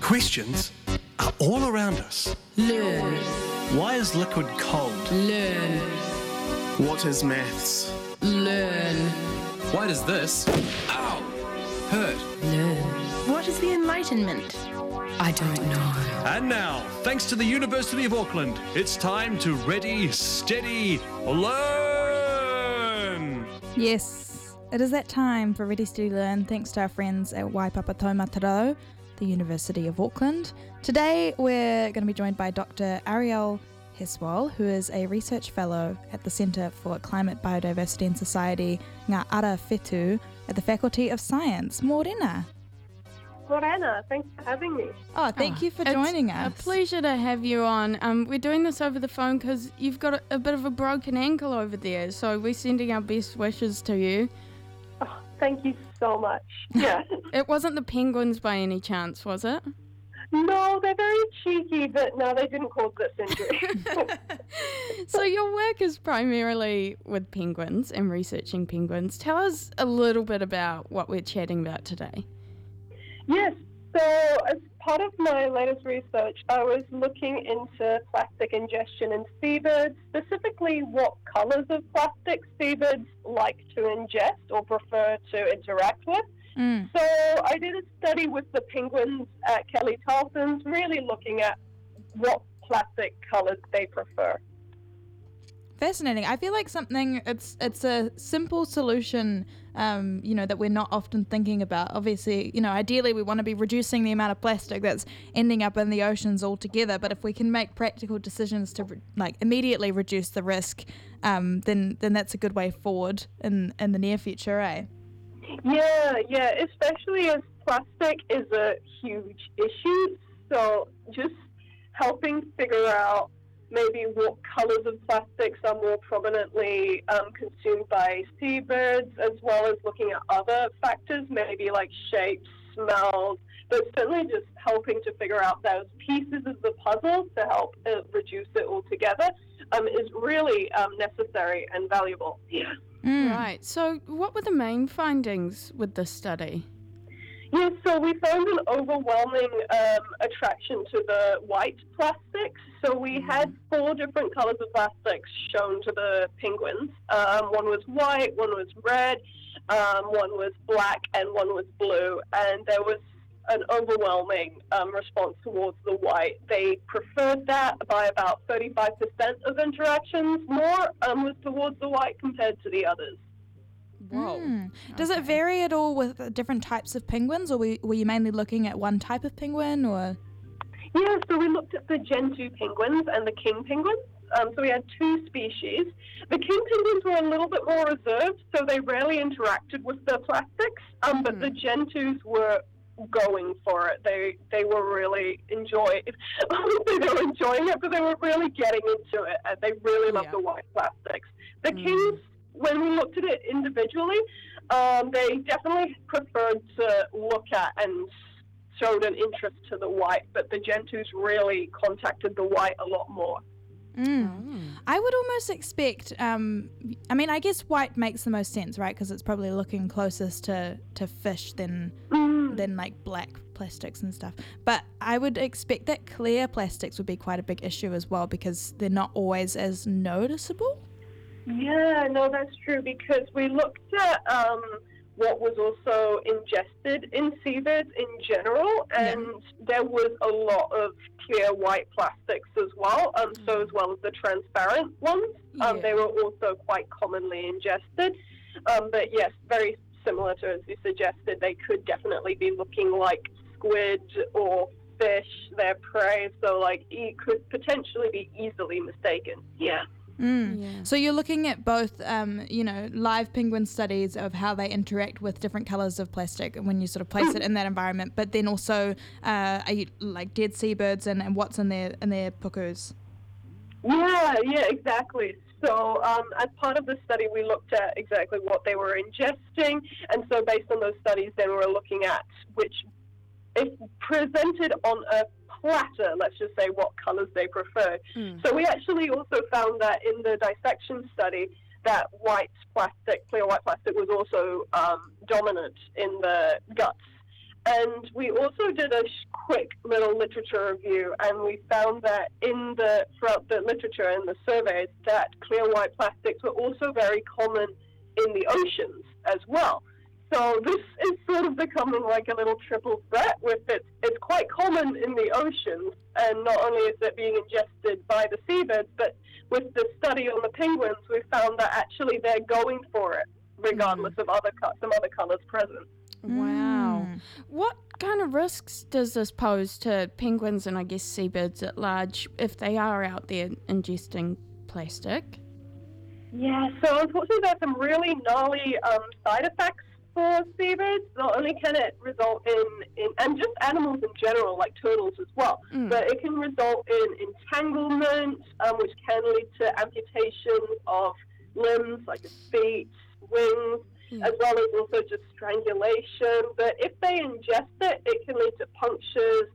Questions are all around us. Learn. Why is liquid cold? Learn. What is maths? Learn. Why does this, ow, hurt? Learn. What is the Enlightenment? I don't know. And now, thanks to the University of Auckland, it's time to Ready, Steady, Learn! Yes, it is that time for Ready Steady Learn, thanks to our friends at Waipapa Taumataro, the University of Auckland. Today we're going to be joined by Dr. Ariel Heswal, who is a research fellow at the Centre for Climate, Biodiversity and Society, Ngā Ara Whetū, at the Faculty of Science. Morena. Morena, thanks for having me. Oh, thank you for joining us. It's a pleasure to have you on. We're doing this over the phone because you've got a bit of a broken ankle over there, so we're sending our best wishes to you. Oh, thank you so much. Yeah. It wasn't the penguins by any chance, was it? No, they're very cheeky, but no, they didn't cause this injury. So your work is primarily with penguins and researching penguins. Tell us a little bit about what we're chatting about today. Yes, so as part of my latest research, I was looking into plastic ingestion in seabirds, specifically what colours of plastic seabirds like to ingest or prefer to interact with. So I did a study with the penguins at Kelly Tarleton's, really looking at what plastic colours they prefer. Fascinating. I feel like it's a simple solution, that we're not often thinking about. Obviously, ideally we want to be reducing the amount of plastic that's ending up in the oceans altogether. But if we can make practical decisions to immediately reduce the risk, then that's a good way forward in the near future, eh? Yeah, especially as plastic is a huge issue. So just helping figure out maybe what colours of plastics are more prominently consumed by seabirds, as well as looking at other factors, maybe like shapes, smells, but certainly just helping to figure out those pieces of the puzzle to help reduce it altogether is really necessary and valuable. Yeah. Right. So what were the main findings with this study? Yes, so we found an overwhelming attraction to the white plastics. So we had 4 different colours of plastics shown to the penguins. One was white, one was red, one was black, and one was blue. And there was an overwhelming response towards the white. They preferred that by about 35% of interactions. More was towards the white compared to the others. Whoa. Does it vary at all with different types of penguins, or were you mainly looking at one type of penguin, or? Yeah, so we looked at the Gentoo penguins and the king penguins. So we had 2 species. The king penguins were a little bit more reserved, so they rarely interacted with the plastics, but the Gentoos were going for it. They were really enjoying it. They were enjoying it, but they were really getting into it, and they really loved the white plastics. The kings, when we looked at it individually, they definitely preferred to look at and showed an interest to the white, but the Gentoos really contacted the white a lot more. I would almost expect, I guess white makes the most sense, right? Because it's probably looking closest to fish than like black plastics and stuff. But I would expect that clear plastics would be quite a big issue as well, because they're not always as noticeable. Yeah, no, that's true, because we looked at what was also ingested in seabirds in general, and there was a lot of clear white plastics as well, so as well as the transparent ones. They were also quite commonly ingested. But yes, very similar to as you suggested, they could definitely be looking like squid or fish, their prey, so it could potentially be easily mistaken. Yeah. So you're looking at both, live penguin studies of how they interact with different colours of plastic when you sort of place it in that environment, but then also are you, like dead seabirds and what's in their pukus? Yeah, exactly. So as part of the study, we looked at exactly what they were ingesting, and so based on those studies, then we were looking at which, if presented on a platter, let's just say what colours they preferred. So we actually also found that in the dissection study that clear white plastic was also dominant in the guts. And we also did a quick little literature review, and we found that throughout the literature and the surveys that clear white plastics were also very common in the oceans as well. So this is sort of becoming like a little triple threat with it. It's quite common in the oceans, and not only is it being ingested by the seabirds, but with the study on the penguins, we found that actually they're going for it, regardless of some other colours present. Wow. What kind of risks does this pose to penguins and I guess seabirds at large if they are out there ingesting plastic? Yeah, so unfortunately there's some really gnarly side effects for seabirds. Not only can it result in and just animals in general, like turtles as well, but it can result in entanglement, which can lead to amputation of limbs, like feet, wings, as well as also just strangulation. But if they ingest it, it can lead to punctures,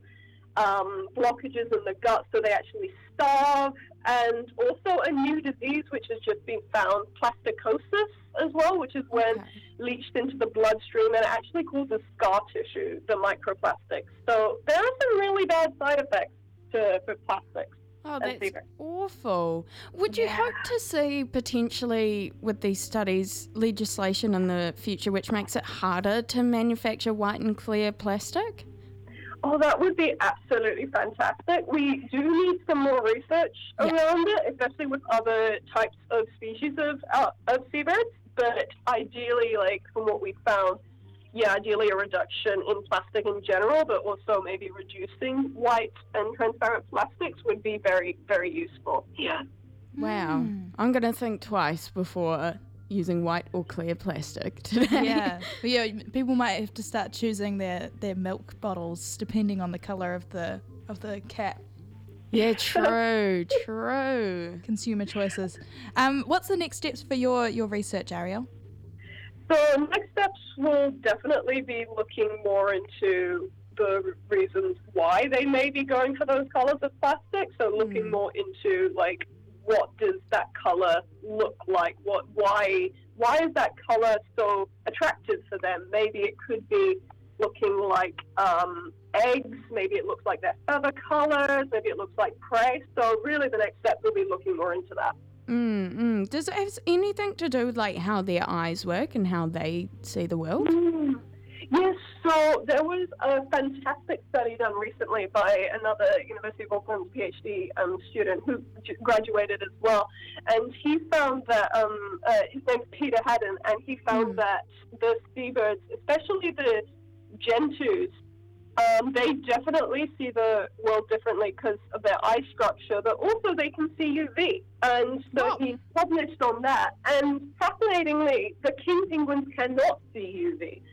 blockages in the gut, so they actually starve, and also a new disease which has just been found, plasticosis as well, which is when leached into the bloodstream, and it actually causes scar tissue, the microplastics. So there are some really bad side effects for plastics. Oh, that's awful. Would you hope to see potentially with these studies legislation in the future which makes it harder to manufacture white and clear plastic? Oh, that would be absolutely fantastic. We do need some more research around it, especially with other types of species of seabirds. But ideally, like from what we found, ideally a reduction in plastic in general, but also maybe reducing white and transparent plastics would be very, very useful. Yeah. Wow. I'm going to think twice before using white or clear plastic today. Yeah, people might have to start choosing their milk bottles depending on the colour of the cap. Yeah, true. Consumer choices. What's the next steps for your research, Ariel? So next steps will definitely be looking more into the reasons why they may be going for those colours of plastic. So looking more into like, what does that colour look like? Why is that colour so attractive for them? Maybe it could be looking like eggs. Maybe it looks like their feather colours. Maybe it looks like prey. So really, the next step will be looking more into that. Does it have anything to do with like how their eyes work and how they see the world? Yes, so there was a fantastic study done recently by another University of Auckland PhD student who graduated as well, and he found that, his name's Peter Haddon, and he found that the seabirds, especially the gentoos, they definitely see the world differently because of their eye structure, but also they can see UV. And so he's published on that. And fascinatingly, the king penguins cannot see UV.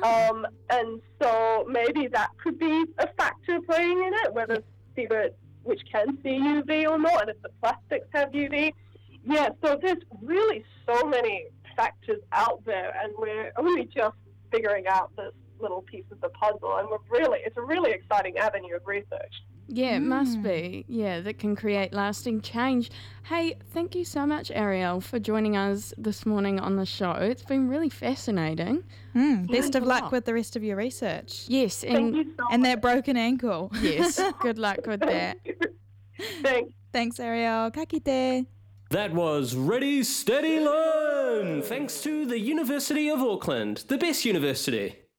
And so maybe that could be a factor playing in it, whether seabirds which can see UV or not, and if the plastics have UV. Yeah, so there's really so many factors out there, and we're only just figuring out this little piece of the puzzle, and it's a really exciting avenue of research. Yeah, it must be. Yeah, that can create lasting change. Hey, thank you so much, Ariel, for joining us this morning on the show. It's been really fascinating. Best of luck with the rest of your research. Yes, Thank you so and much. that broken ankle. yes, good luck with that. Thanks. Thanks, Ariel. Ka kite. That was Ready, Steady, Learn! Thanks to the University of Auckland, the best university.